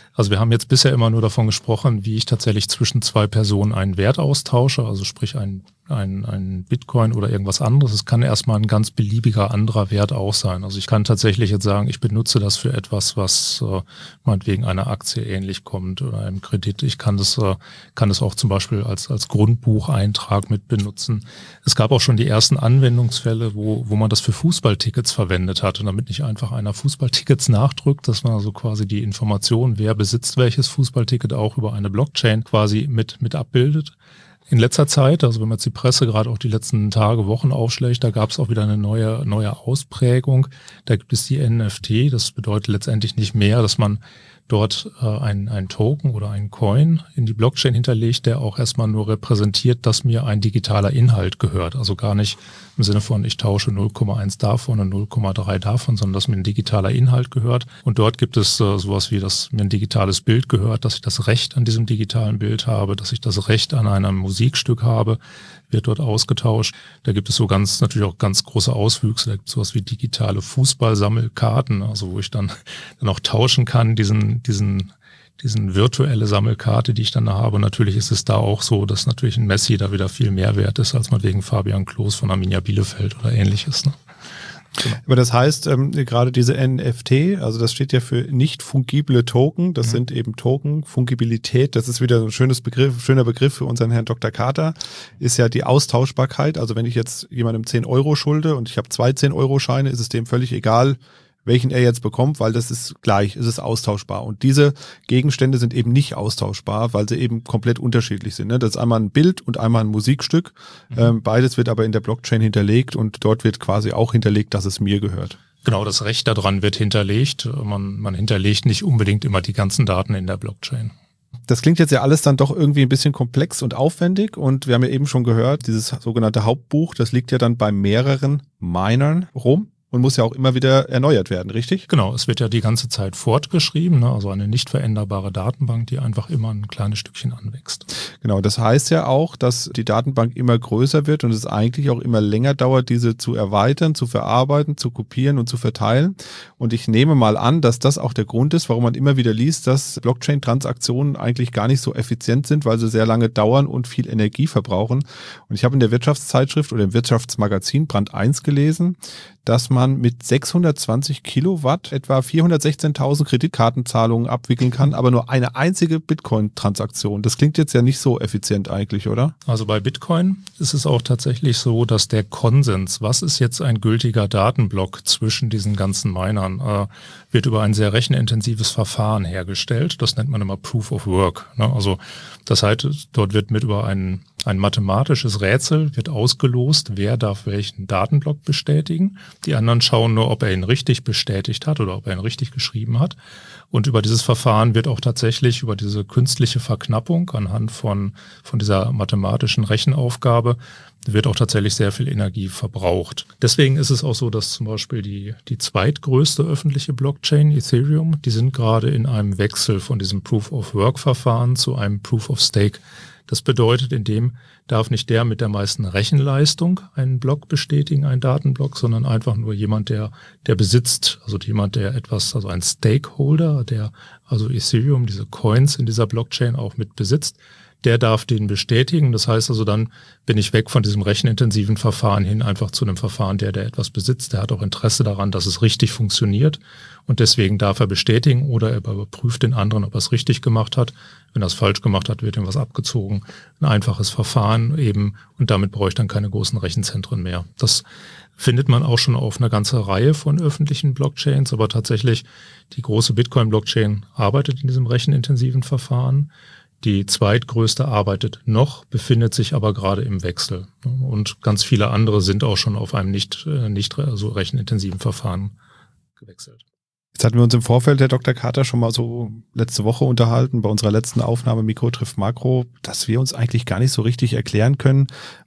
Also wir haben jetzt bisher immer nur davon gesprochen, wie ich tatsächlich zwischen zwei Personen einen Wert austausche, also sprich ein, ein, ein Bitcoin oder irgendwas anderes. Es kann erstmal ein ganz beliebiger anderer Wert auch sein. Also ich kann tatsächlich jetzt sagen, ich benutze das für etwas, was äh, meinetwegen einer Aktie ähnlich kommt oder einem Kredit. Ich kann das, äh, kann das auch zum Beispiel als, als Grundbucheintrag mit benutzen. Es gab auch schon die ersten Anwendungsfälle, wo, wo man das für Fußballtickets verwendet hat und damit nicht einfach einer Fußballtickets nachdrückt, dass man also quasi die Information, wer besitzt welches Fußballticket, auch über eine Blockchain quasi mit, mit abbildet. In letzter Zeit, also wenn man jetzt die Presse gerade auch die letzten Tage, Wochen aufschlägt, da gab es auch wieder eine neue, neue Ausprägung. Da gibt es die N F T, das bedeutet letztendlich nicht mehr, dass man dort äh, ein, ein Token oder ein Coin in die Blockchain hinterlegt, der auch erstmal nur repräsentiert, dass mir ein digitaler Inhalt gehört. Also gar nicht im Sinne von, ich tausche null Komma eins davon und null Komma drei davon, sondern dass mir ein digitaler Inhalt gehört. Und dort gibt es äh, sowas wie, dass mir ein digitales Bild gehört, dass ich das Recht an diesem digitalen Bild habe, dass ich das Recht an einem Musikstück habe, wird dort ausgetauscht. Da gibt es so ganz, natürlich auch ganz große Auswüchse. Da gibt es sowas wie digitale Fußballsammelkarten, also wo ich dann, dann auch tauschen kann, diesen, diesen, diesen virtuelle Sammelkarte, die ich dann da habe. Und natürlich ist es da auch so, dass natürlich ein Messi da wieder viel mehr wert ist, als man wegen Fabian Klos von Arminia Bielefeld oder ähnliches, ne? Genau. Aber das heißt, ähm, gerade diese N F T, also das steht ja für nicht fungible Token, das mhm. sind eben Token, Fungibilität, das ist wieder ein schönes Begriff, schöner Begriff für unseren Herrn Doktor Carter, ist ja die Austauschbarkeit. Also wenn ich jetzt jemandem zehn Euro schulde und ich habe zwei zehn Euro Scheine, ist es dem völlig egal, welchen er jetzt bekommt, weil das ist gleich, es ist austauschbar. Und diese Gegenstände sind eben nicht austauschbar, weil sie eben komplett unterschiedlich sind. Das ist einmal ein Bild und einmal ein Musikstück. Mhm. Beides wird aber in der Blockchain hinterlegt und dort wird quasi auch hinterlegt, dass es mir gehört. Genau, das Recht daran wird hinterlegt. Man, man hinterlegt nicht unbedingt immer die ganzen Daten in der Blockchain. Das klingt jetzt ja alles dann doch irgendwie ein bisschen komplex und aufwendig und wir haben ja eben schon gehört, dieses sogenannte Hauptbuch, das liegt ja dann bei mehreren Minern rum. Und muss ja auch immer wieder erneuert werden, richtig? Genau, es wird ja die ganze Zeit fortgeschrieben, ne? Also eine nicht veränderbare Datenbank, die einfach immer ein kleines Stückchen anwächst. Genau, das heißt ja auch, dass die Datenbank immer größer wird und es eigentlich auch immer länger dauert, diese zu erweitern, zu verarbeiten, zu kopieren und zu verteilen. Und ich nehme mal an, dass das auch der Grund ist, warum man immer wieder liest, dass Blockchain-Transaktionen eigentlich gar nicht so effizient sind, weil sie sehr lange dauern und viel Energie verbrauchen. Und ich habe in der Wirtschaftszeitschrift oder im Wirtschaftsmagazin Brand eins gelesen, dass man mit sechshundertzwanzig Kilowatt etwa vierhundertsechzehntausend Kreditkartenzahlungen abwickeln kann, aber nur eine einzige Bitcoin-Transaktion. Das klingt jetzt ja nicht so effizient eigentlich, oder? Also bei Bitcoin ist es auch tatsächlich so, dass der Konsens, was ist jetzt ein gültiger Datenblock zwischen diesen ganzen Minern, äh, wird über ein sehr rechenintensives Verfahren hergestellt. Das nennt man immer Proof of Work, ne? Also das heißt, dort wird mit über ein, ein mathematisches Rätsel wird ausgelost, wer darf welchen Datenblock bestätigen. Die anderen schauen nur, ob er ihn richtig bestätigt hat oder ob er ihn richtig geschrieben hat. Und über dieses Verfahren wird auch tatsächlich über diese künstliche Verknappung anhand von, von dieser mathematischen Rechenaufgabe wird auch tatsächlich sehr viel Energie verbraucht. Deswegen ist es auch so, dass zum Beispiel die, die zweitgrößte öffentliche Blockchain, Ethereum, die sind gerade in einem Wechsel von diesem Proof-of-Work-Verfahren zu einem Proof-of-Stake. Das bedeutet, in dem darf nicht der mit der meisten Rechenleistung einen Block bestätigen, einen Datenblock, sondern einfach nur jemand, der, der besitzt, also jemand, der etwas, also ein Stakeholder, der also Ethereum, diese Coins in dieser Blockchain auch mit besitzt, der darf den bestätigen. Das heißt also, dann bin ich weg von diesem rechenintensiven Verfahren hin einfach zu einem Verfahren, der, der etwas besitzt. Der hat auch Interesse daran, dass es richtig funktioniert und deswegen darf er bestätigen oder er überprüft den anderen, ob er es richtig gemacht hat. Wenn er es falsch gemacht hat, wird ihm was abgezogen. Ein einfaches Verfahren eben und damit brauche ich dann keine großen Rechenzentren mehr. Das findet man auch schon auf einer ganzen Reihe von öffentlichen Blockchains, aber tatsächlich die große Bitcoin-Blockchain arbeitet in diesem rechenintensiven Verfahren. Die zweitgrößte arbeitet noch, befindet sich aber gerade im Wechsel. Und ganz viele andere sind auch schon auf einem nicht, nicht so rechenintensiven Verfahren gewechselt. Jetzt hatten wir uns im Vorfeld, Herr Doktor Carter, schon mal so letzte Woche unterhalten, bei unserer letzten Aufnahme Mikro trifft Makro, dass wir uns eigentlich gar nicht so richtig erklären können,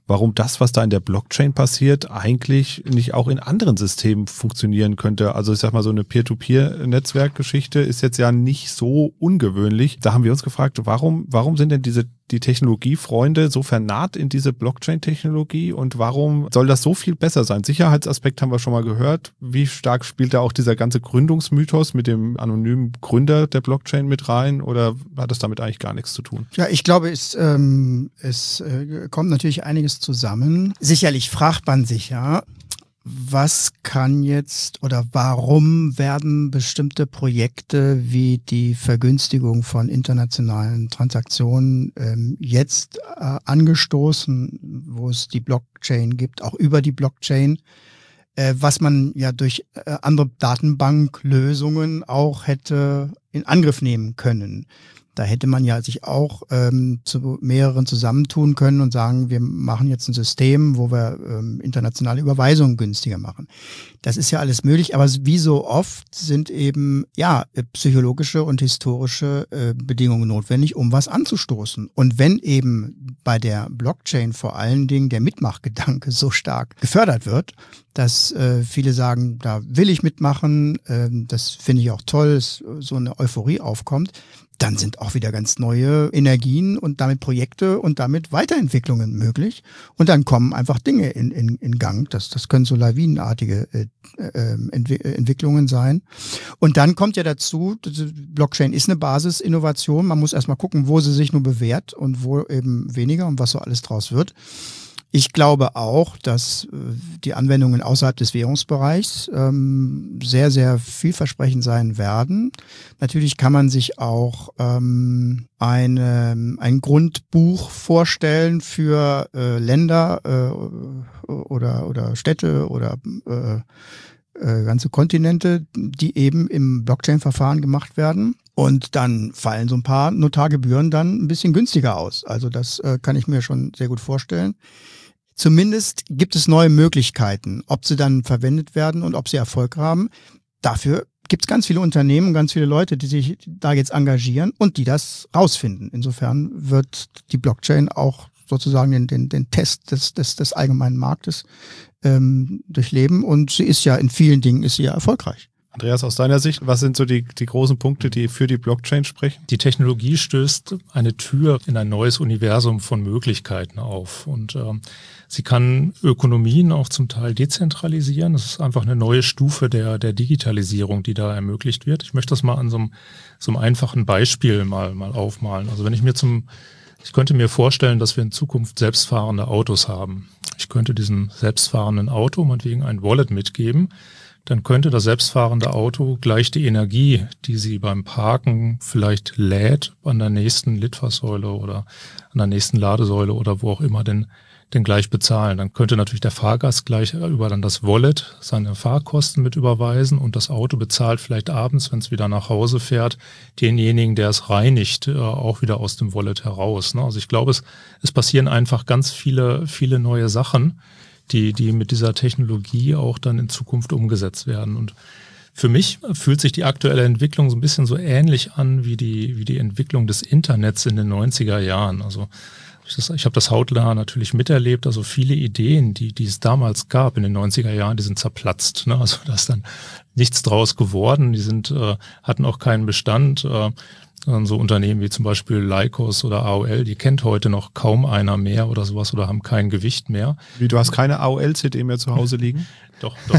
warum das, was da in der Blockchain passiert, eigentlich nicht auch in anderen Systemen funktionieren könnte. Also ich sag mal, so eine Peer-to-Peer-Netzwerkgeschichte ist jetzt ja nicht so ungewöhnlich. Da haben wir uns gefragt, warum, warum sind denn diese die Technologiefreunde so vernarrt in diese Blockchain-Technologie und warum soll das so viel besser sein? Sicherheitsaspekt haben wir schon mal gehört. Wie stark spielt da auch dieser ganze Gründungsmythos mit dem anonymen Gründer der Blockchain mit rein oder hat das damit eigentlich gar nichts zu tun? Ja, ich glaube, es, ähm, es äh, kommt natürlich einiges zusammen. Sicherlich fragt man sich ja, was kann jetzt oder warum werden bestimmte Projekte wie die Vergünstigung von internationalen Transaktionen ähm, jetzt äh, angestoßen, wo es die Blockchain gibt, auch über die Blockchain, äh, was man ja durch äh, andere Datenbanklösungen auch hätte in Angriff nehmen können. Da hätte man ja sich auch ähm, zu mehreren zusammentun können und sagen, wir machen jetzt ein System, wo wir ähm, internationale Überweisungen günstiger machen. Das ist ja alles möglich, aber wie so oft sind eben ja psychologische und historische äh, Bedingungen notwendig, um was anzustoßen. Und wenn eben bei der Blockchain vor allen Dingen der Mitmachgedanke so stark gefördert wird, dass äh, viele sagen, da will ich mitmachen, äh, das finde ich auch toll, dass so eine Euphorie aufkommt, dann sind auch wieder ganz neue Energien und damit Projekte und damit Weiterentwicklungen möglich. Und dann kommen einfach Dinge in, in, in Gang. Das, das können so lawinenartige äh, äh, Entwi- Entwicklungen sein. Und dann kommt ja dazu, Blockchain ist eine Basisinnovation. Man muss erstmal gucken, wo sie sich nur bewährt und wo eben weniger und was so alles draus wird. Ich glaube auch, dass äh, die Anwendungen außerhalb des Währungsbereichs ähm, sehr, sehr vielversprechend sein werden. Natürlich kann man sich auch ähm, eine, ein Grundbuch vorstellen für äh, Länder äh, oder, oder Städte oder äh, äh, ganze Kontinente, die eben im Blockchain-Verfahren gemacht werden. Und dann fallen so ein paar Notargebühren dann ein bisschen günstiger aus. Also das äh, kann ich mir schon sehr gut vorstellen. Zumindest gibt es neue Möglichkeiten. Ob sie dann verwendet werden und ob sie Erfolg haben, dafür gibt es ganz viele Unternehmen, ganz viele Leute, die sich da jetzt engagieren und die das rausfinden. Insofern wird die Blockchain auch sozusagen den, den, den Test des, des, des allgemeinen Marktes ähm, durchleben und sie ist ja in vielen Dingen ist sie ja erfolgreich. Andreas, aus deiner Sicht, was sind so die, die großen Punkte, die für die Blockchain sprechen? Die Technologie stößt eine Tür in ein neues Universum von Möglichkeiten auf und ähm, sie kann Ökonomien auch zum Teil dezentralisieren. Das ist einfach eine neue Stufe der, der Digitalisierung, die da ermöglicht wird. Ich möchte das mal an so einem, so einem einfachen Beispiel mal, mal aufmalen. Also wenn ich mir zum, ich könnte mir vorstellen, dass wir in Zukunft selbstfahrende Autos haben. Ich könnte diesem selbstfahrenden Auto meinetwegen ein Wallet mitgeben. Dann könnte das selbstfahrende Auto gleich die Energie, die sie beim Parken vielleicht lädt, an der nächsten Litfaßsäule oder an der nächsten Ladesäule oder wo auch immer denn, denn gleich bezahlen. Dann könnte natürlich der Fahrgast gleich über dann das Wallet seine Fahrkosten mit überweisen und das Auto bezahlt vielleicht abends, wenn es wieder nach Hause fährt, denjenigen, der es reinigt, auch wieder aus dem Wallet heraus. Also ich glaube, es, es passieren einfach ganz viele, viele neue Sachen, die, die mit dieser Technologie auch dann in Zukunft umgesetzt werden. Und für mich fühlt sich die aktuelle Entwicklung so ein bisschen so ähnlich an wie die, wie die Entwicklung des Internets in den neunziger Jahren. Also ich habe das hautnah natürlich miterlebt, also viele Ideen, die, die es damals gab in den neunziger Jahren, die sind zerplatzt. Ne? Also da ist dann nichts draus geworden, die sind, äh, hatten auch keinen Bestand. Äh, So Unternehmen wie zum Beispiel Lycos oder A O L, die kennt heute noch kaum einer mehr oder sowas oder haben kein Gewicht mehr. Wie, du hast keine A O L-C D mehr zu Hause liegen? Doch, doch.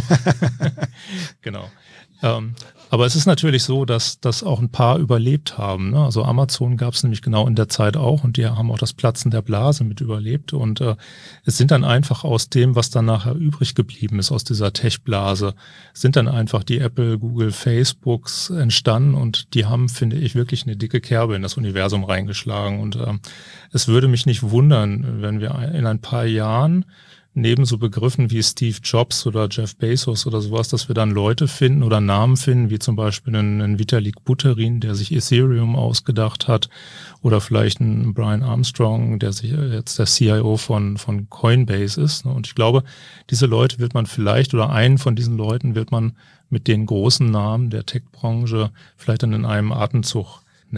Genau. Ähm, aber es ist natürlich so, dass, dass auch ein paar überlebt haben. Ne? Also Amazon gab es nämlich genau in der Zeit auch und die haben auch das Platzen der Blase mit überlebt. Und äh, es sind dann einfach aus dem, was dann nachher übrig geblieben ist, aus dieser Tech-Blase, sind dann einfach die Apple, Google, Facebooks entstanden und die haben, finde ich, wirklich eine dicke Kerbe in das Universum reingeschlagen. Und äh, es würde mich nicht wundern, wenn wir in ein paar Jahren neben so Begriffen wie Steve Jobs oder Jeff Bezos oder sowas, dass wir dann Leute finden oder Namen finden, wie zum Beispiel einen, einen Vitalik Buterin, der sich Ethereum ausgedacht hat, oder vielleicht einen Brian Armstrong, der sich jetzt der C I O von, von Coinbase ist. Und ich glaube, diese Leute wird man vielleicht, oder einen von diesen Leuten wird man mit den großen Namen der Tech-Branche vielleicht dann in einem Atemzug nennen.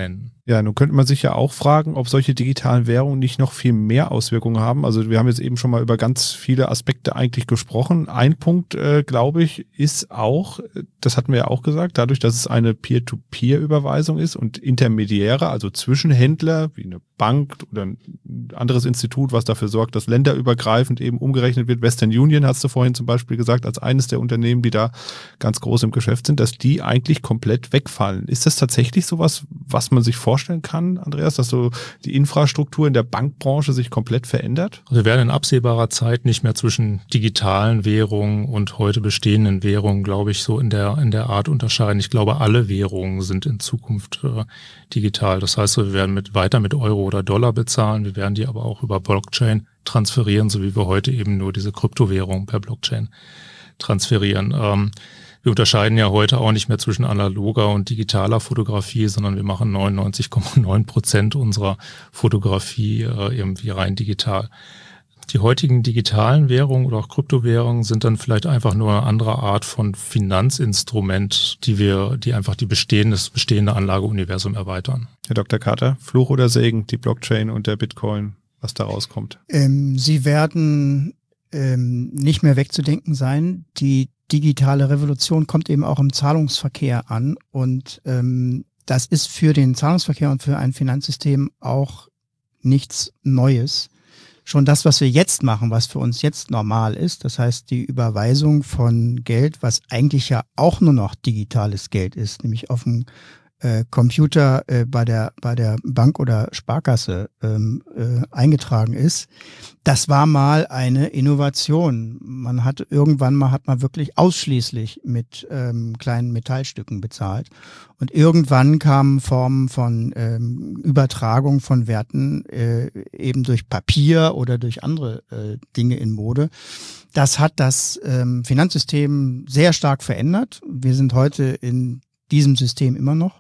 Ja, nun könnte man sich ja auch fragen, ob solche digitalen Währungen nicht noch viel mehr Auswirkungen haben. Also wir haben jetzt eben schon mal über ganz viele Aspekte eigentlich gesprochen. Ein Punkt, äh, glaube ich, ist auch, das hatten wir ja auch gesagt, dadurch, dass es eine Peer-to-Peer-Überweisung ist und Intermediäre, also Zwischenhändler wie eine Bank oder ein anderes Institut, was dafür sorgt, dass länderübergreifend eben umgerechnet wird. Western Union hast du vorhin zum Beispiel gesagt, als eines der Unternehmen, die da ganz groß im Geschäft sind, dass die eigentlich komplett wegfallen. Ist das tatsächlich sowas, was man sich vorstellt? vorstellen kann, Andreas, dass so die Infrastruktur in der Bankbranche sich komplett verändert? Wir werden in absehbarer Zeit nicht mehr zwischen digitalen Währungen und heute bestehenden Währungen, glaube ich, so in der in der Art unterscheiden. Ich glaube, alle Währungen sind in Zukunft äh, digital. Das heißt, wir werden mit weiter mit Euro oder Dollar bezahlen. Wir werden die aber auch über Blockchain transferieren, so wie wir heute eben nur diese Kryptowährung per Blockchain transferieren. Ähm, Wir unterscheiden ja heute auch nicht mehr zwischen analoger und digitaler Fotografie, sondern wir machen neunundneunzig Komma neun Prozent unserer Fotografie äh, irgendwie rein digital. Die heutigen digitalen Währungen oder auch Kryptowährungen sind dann vielleicht einfach nur eine andere Art von Finanzinstrument, die wir, die einfach die bestehende, das bestehende Anlageuniversum erweitern. Herr Doktor Carter, Fluch oder Segen, die Blockchain und der Bitcoin, was da rauskommt? Ähm, sie werden ähm, nicht mehr wegzudenken sein. Die digitale Revolution kommt eben auch im Zahlungsverkehr an und ähm, das ist für den Zahlungsverkehr und für ein Finanzsystem auch nichts Neues. Schon das, was wir jetzt machen, was für uns jetzt normal ist, das heißt die Überweisung von Geld, was eigentlich ja auch nur noch digitales Geld ist, nämlich auf dem äh, Computer äh, bei der bei der Bank oder Sparkasse ähm, äh, eingetragen ist. Das war mal eine Innovation. Man hat irgendwann mal hat man wirklich ausschließlich mit ähm, kleinen Metallstücken bezahlt und irgendwann kamen Formen von ähm, Übertragung von Werten äh, eben durch Papier oder durch andere äh, Dinge in Mode. Das hat das ähm, Finanzsystem sehr stark verändert. Wir sind heute in diesem System immer noch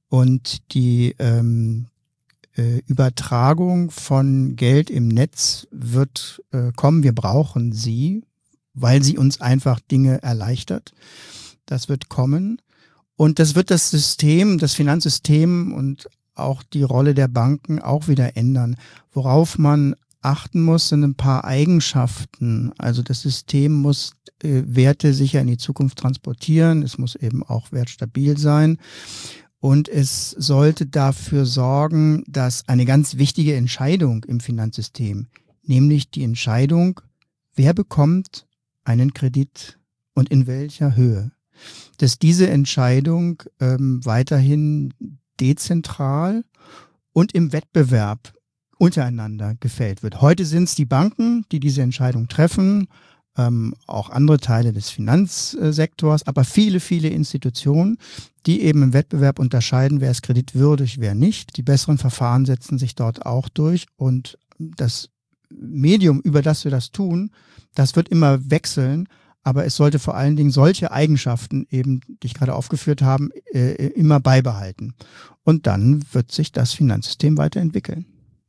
und die ähm, äh, Übertragung von Geld im Netz wird äh, kommen. Wir brauchen sie, weil sie uns einfach Dinge erleichtert. Das wird kommen und das wird das System, das Finanzsystem und auch die Rolle der Banken auch wieder ändern. Worauf man achten muss, sind ein paar Eigenschaften. Also das System muss äh, Werte sicher in die Zukunft transportieren. Es muss eben auch wertstabil sein. Und es sollte dafür sorgen, dass eine ganz wichtige Entscheidung im Finanzsystem, nämlich die Entscheidung, wer bekommt einen Kredit und in welcher Höhe, dass diese Entscheidung ähm, weiterhin dezentral und im Wettbewerb untereinander gefällt wird. Heute sind es die Banken, die diese Entscheidung treffen, ähm, auch andere Teile des Finanzsektors, aber viele, viele Institutionen, die eben im Wettbewerb unterscheiden, wer ist kreditwürdig, wer nicht. Die besseren Verfahren setzen sich dort auch durch und das Medium, über das wir das tun, das wird immer wechseln, aber es sollte vor allen Dingen solche Eigenschaften eben, die ich gerade aufgeführt habe, äh, immer beibehalten. Und dann wird sich das Finanzsystem weiterentwickeln.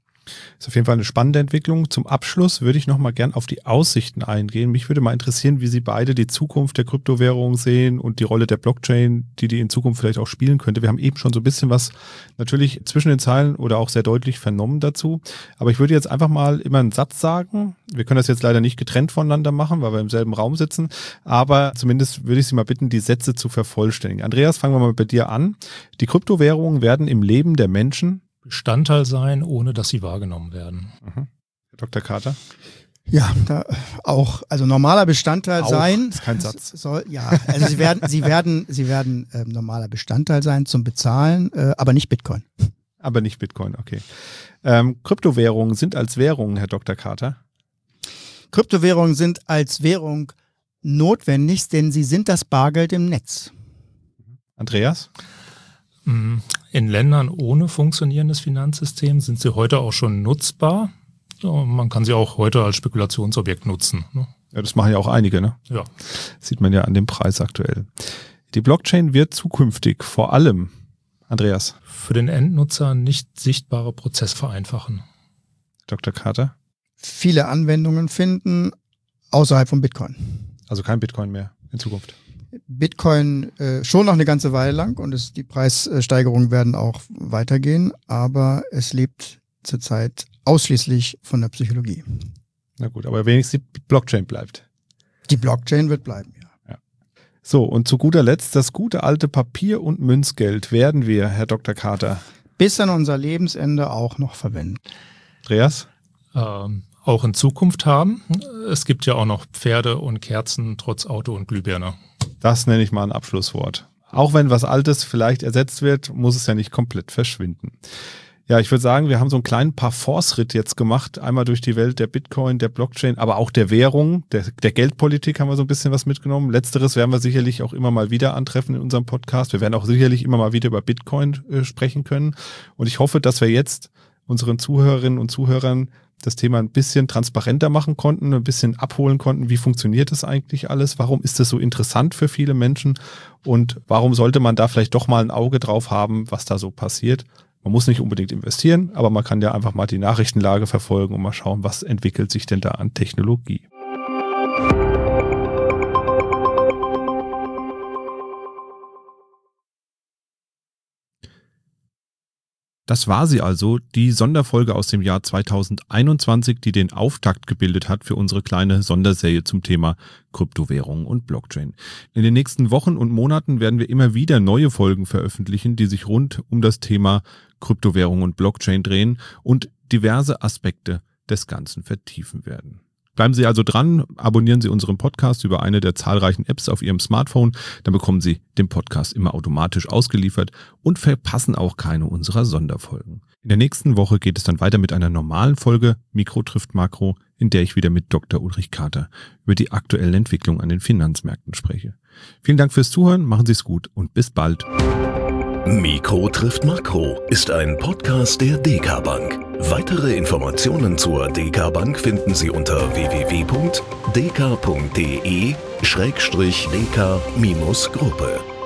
Ist auf jeden Fall eine spannende Entwicklung. Zum Abschluss würde ich noch mal gern auf die Aussichten eingehen. Mich würde mal interessieren, wie Sie beide die Zukunft der Kryptowährung sehen und die Rolle der Blockchain, die die in Zukunft vielleicht auch spielen könnte. Wir haben eben schon so ein bisschen was natürlich zwischen den Zeilen oder auch sehr deutlich vernommen dazu. Aber ich würde jetzt einfach mal immer einen Satz sagen. Wir können das jetzt leider nicht getrennt voneinander machen, weil wir im selben Raum sitzen. Aber zumindest würde ich Sie mal bitten, die Sätze zu vervollständigen. Andreas, fangen wir mal bei dir an. Die Kryptowährungen werden im Leben der Menschen Bestandteil sein, ohne dass sie wahrgenommen werden. Mhm. Herr Doktor Carter? Ja, da auch, also normaler Bestandteil auch, sein. Ist kein Satz. Soll, ja, also sie werden, sie werden, sie werden äh, normaler Bestandteil sein zum Bezahlen, äh, aber nicht Bitcoin. Aber nicht Bitcoin, okay. Ähm, Kryptowährungen sind als Währungen, Herr Doktor Carter? Kryptowährungen sind als Währung notwendig, denn sie sind das Bargeld im Netz. Andreas? In Ländern ohne funktionierendes Finanzsystem sind sie heute auch schon nutzbar. Man kann sie auch heute als Spekulationsobjekt nutzen. Ja, das machen ja auch einige, ne? Ja. Sieht man ja an dem Preis aktuell. Die Blockchain wird zukünftig vor allem, Andreas? Für den Endnutzer nicht sichtbare Prozesse vereinfachen. Doktor Carter? Viele Anwendungen finden außerhalb von Bitcoin. Also kein Bitcoin mehr in Zukunft? Bitcoin äh, schon noch eine ganze Weile lang und es, die Preissteigerungen werden auch weitergehen, aber es lebt zurzeit ausschließlich von der Psychologie. Na gut, aber wenigstens die Blockchain bleibt. Die Blockchain wird bleiben, ja. ja. So, und zu guter Letzt, das gute alte Papier- und Münzgeld werden wir, Herr Doktor Kater, bis an unser Lebensende auch noch verwenden. Andreas? Ähm, auch in Zukunft haben. Es gibt ja auch noch Pferde und Kerzen trotz Auto und Glühbirne. Das nenne ich mal ein Abschlusswort. Auch wenn was Altes vielleicht ersetzt wird, muss es ja nicht komplett verschwinden. Ja, ich würde sagen, wir haben so einen kleinen Parforce-Ritt jetzt gemacht, einmal durch die Welt der Bitcoin, der Blockchain, aber auch der Währung, der, der Geldpolitik haben wir so ein bisschen was mitgenommen. Letzteres werden wir sicherlich auch immer mal wieder antreffen in unserem Podcast. Wir werden auch sicherlich immer mal wieder über Bitcoin äh, sprechen können. Und ich hoffe, dass wir jetzt unseren Zuhörerinnen und Zuhörern das Thema ein bisschen transparenter machen konnten, ein bisschen abholen konnten, wie funktioniert das eigentlich alles, warum ist das so interessant für viele Menschen und warum sollte man da vielleicht doch mal ein Auge drauf haben, was da so passiert. Man muss nicht unbedingt investieren, aber man kann ja einfach mal die Nachrichtenlage verfolgen und mal schauen, was entwickelt sich denn da an Technologie. Das war sie also, die Sonderfolge aus dem Jahr zweitausendeinundzwanzig, die den Auftakt gebildet hat für unsere kleine Sonderserie zum Thema Kryptowährungen und Blockchain. In den nächsten Wochen und Monaten werden wir immer wieder neue Folgen veröffentlichen, die sich rund um das Thema Kryptowährung und Blockchain drehen und diverse Aspekte des Ganzen vertiefen werden. Bleiben Sie also dran, abonnieren Sie unseren Podcast über eine der zahlreichen Apps auf Ihrem Smartphone, dann bekommen Sie den Podcast immer automatisch ausgeliefert und verpassen auch keine unserer Sonderfolgen. In der nächsten Woche geht es dann weiter mit einer normalen Folge Mikro trifft Makro, in der ich wieder mit Doktor Ulrich Kater über die aktuellen Entwicklungen an den Finanzmärkten spreche. Vielen Dank fürs Zuhören, machen Sie es gut und bis bald. Mikro trifft Makro ist ein Podcast der D K Bank. Weitere Informationen zur D K Bank finden Sie unter w w w punkt d k punkt d e schrägstrich d k Gruppe.